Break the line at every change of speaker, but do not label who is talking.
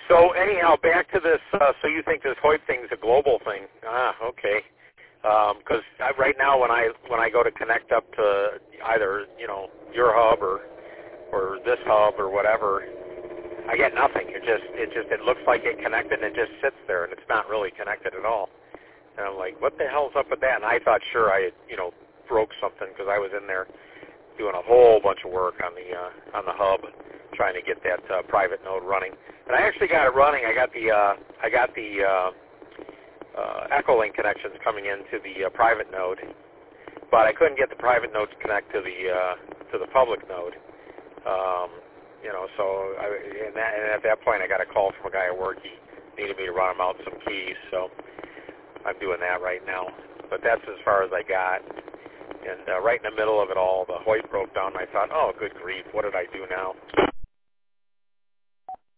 So anyhow, back to this. So you think this Hoyt thing's a global thing? Okay. Because right now, when I go to connect up to either your hub or this hub or whatever, I get nothing. It looks like it connected and it just sits there and it's not really connected at all. And I'm like, what the hell's up with that? And I thought sure I had broke something because I was in there doing a whole bunch of work on the hub, trying to get that private node running. And I actually got it running. I got the Echolink connections coming into the private node, but I couldn't get the private node to connect to the public node. So and at that point I got a call from a guy at work. He needed me to run him out some keys, so I'm doing that right now. But that's as far as I got. And right in the middle of it all, the Hoyt broke down, and I thought, oh, good grief, what did I do now?